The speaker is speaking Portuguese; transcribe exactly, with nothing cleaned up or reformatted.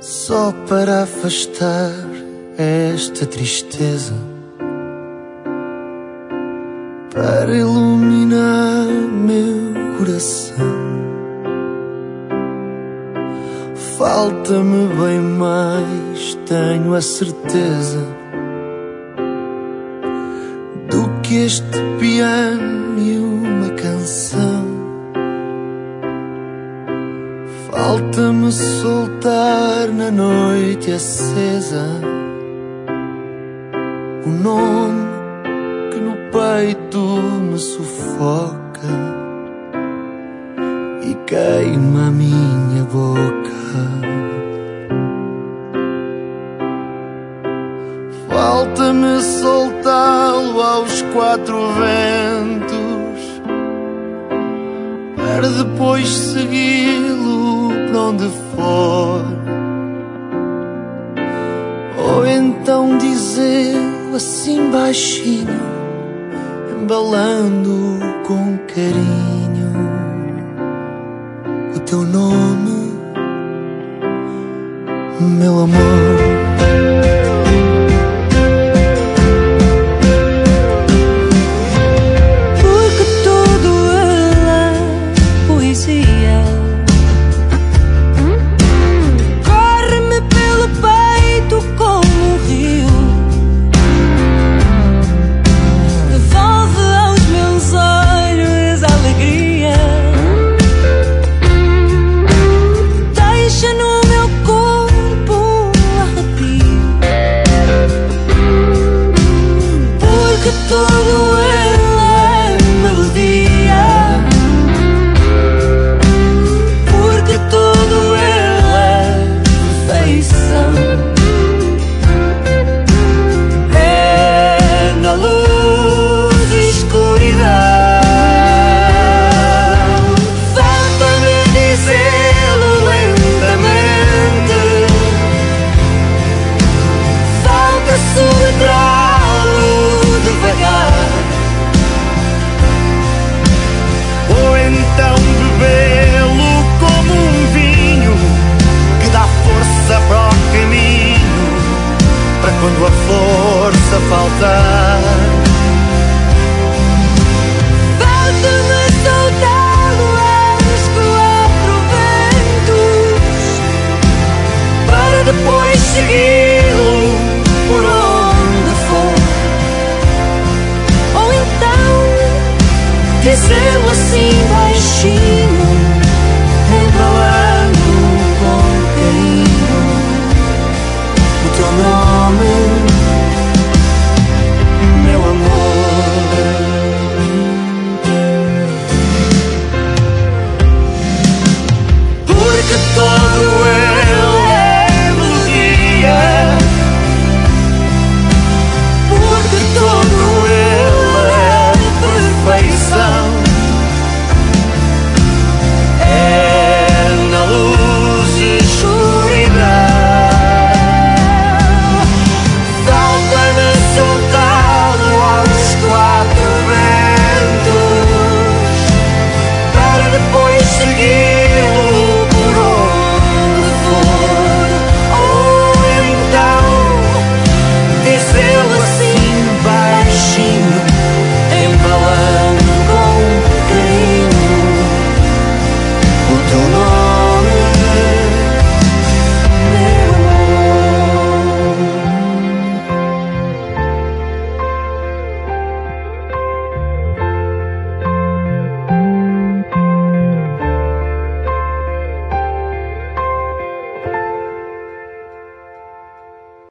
só para afastar esta tristeza, para iluminar meu coração. Falta-me bem mais, tenho a certeza, do que este piano e uma canção. Falta-me soltar na noite acesa o nome que no peito me sufoca e queima a minha boca. Falta-me soltá-lo aos quatro ventos, para depois segui-lo para onde for, ou então dizê-lo assim baixinho, embalando com carinho o teu nome, meu amor. Tudo ele é melodia, porque tudo ele é perfeição. É na luz e escuridão. Falta-me dizê-lo lentamente, falta soletrá-lo devagar, ou então bebê-lo como um vinho que dá força para o caminho, para quando a força faltar. Falta-me soltá-lo aos quatro ventos, para depois segui-lo por onde for, dizê-lo assim baixinho, embalado